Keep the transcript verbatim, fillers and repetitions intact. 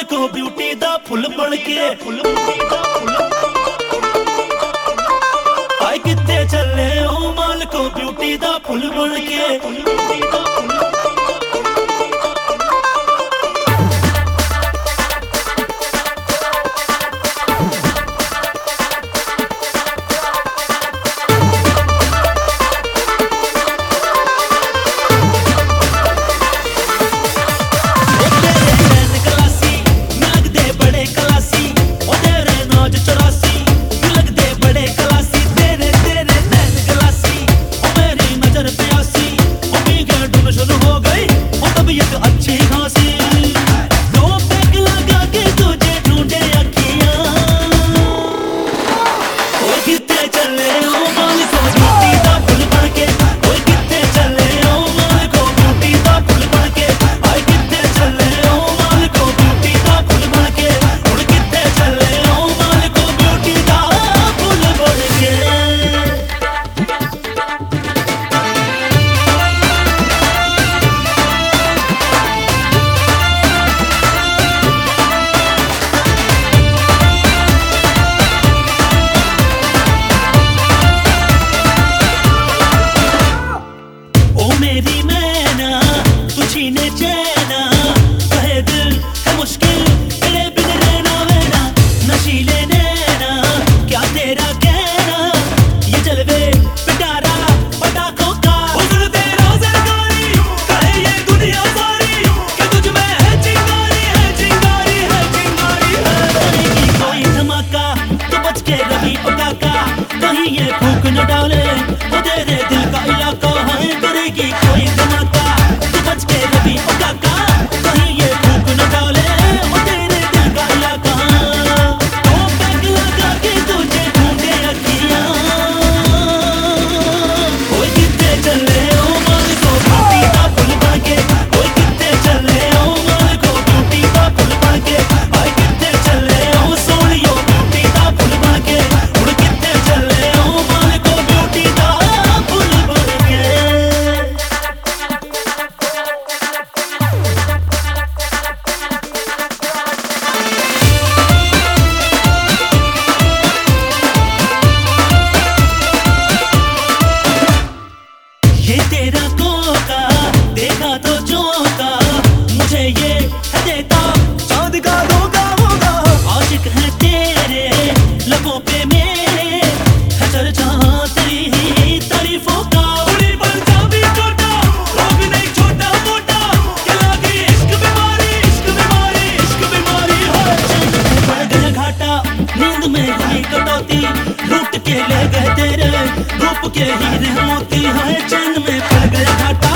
को ब्यूटी दा फुल बन के आए कितने चले ओ माल को ब्यूटी दा फुल बन के। मेरी मैना तू छीने चैना कहे दिल है मुश्किल तेरे बिन रहना वहना नशीले नैना क्या तेरा कहना ये जलवे पिटारा पटाखों का हुस्न तेरा सरकारी कहे ये दुनिया सारी कि तुझ में है चिंगारी है चिंगारी है चिंगारी है करेगी कोई धमाका तो बच के रही पटाखा कहीं ये फूंक न डाले वो तेरे दिल का इलाका है करेगी कोई धमाका तू बच के रवि पटाखा कहीं ये फूंक न डाले वो तेरे दिल का इलाका तो पैक लगा के तुझे ढूंढे अखियां कोई कितने चले ओ माल को ब्यूटी का फुल बन के कोई कितने चले ओ माल को ब्यूटी का फुल बन के आए कितने चले ओ सोनियो ब्यूटी का फुल बन के उड़ कितने चले ओ माल को ब्यूटी का फुल बन के। ये तेरा कोका देखा तो चौंका मुझे ये है देता चांद का धोखा होगा आशिक है तेरे लबों पे मेरे है चर्चा तेरी ही तारीफों का उड़ी पर जा भी छोटा रोग नहीं छोटा मोटा ये लगी इश्क बीमारी इश्क बीमारी इश्क बीमारी है चैन में पड़ गया घाटा नींद में हुई कटौती लूट के ले गए तेरे रूप के हीरे मोती है चैन में पड़ गया घाटा।